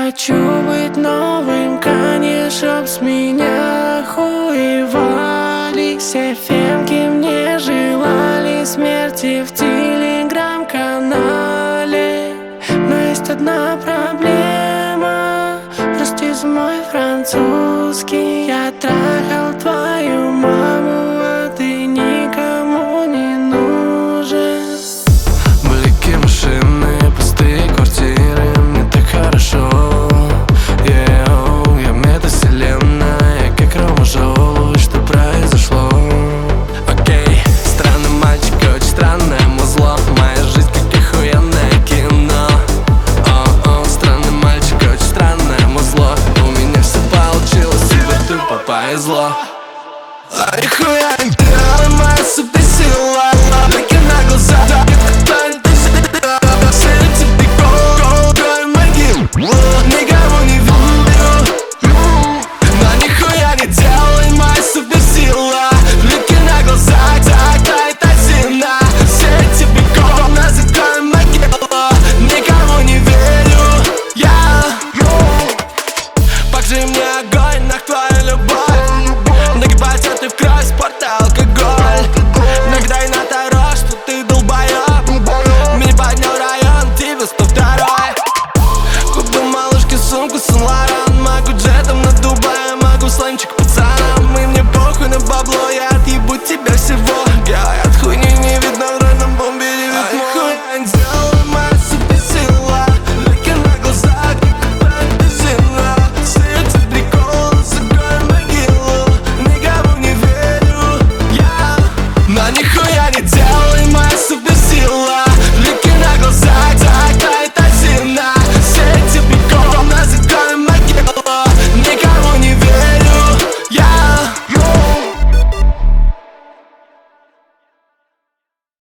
хочу быть новым Kanye, чтоб с меня хуевали. Все фемки мне желали смерти в телеграм-канале. Но есть одна проблема, прости за мой французский. Я трахал твою маму, а ты никому не нужен. Блики машины, пустые квартиры, мне так хорошо. Я метавселенная, как Рома Желудь, что произошло? Окей, странный мальчик, очень странное музло. Моя жизнь как охуенное кино. Странный мальчик, очень странное музло. У меня все получилось, тебе тупо повезло. А нихуя не делай, моя суперсила. Блики на глаза, никого не верю. Но нихуя не делай, моя суперсила. Блики на глазах, закрой тайна. Все эти бегом, закроем могилу. Никому не верю, покажи мне огонь, на твою любовь. Нагибайся ты в кровь, спорт и алкоголь. Нагадай на Таро, что ты долбоёб. Меня поднял район, тебе 102-й. Купил малышке сумку Сан Лоран.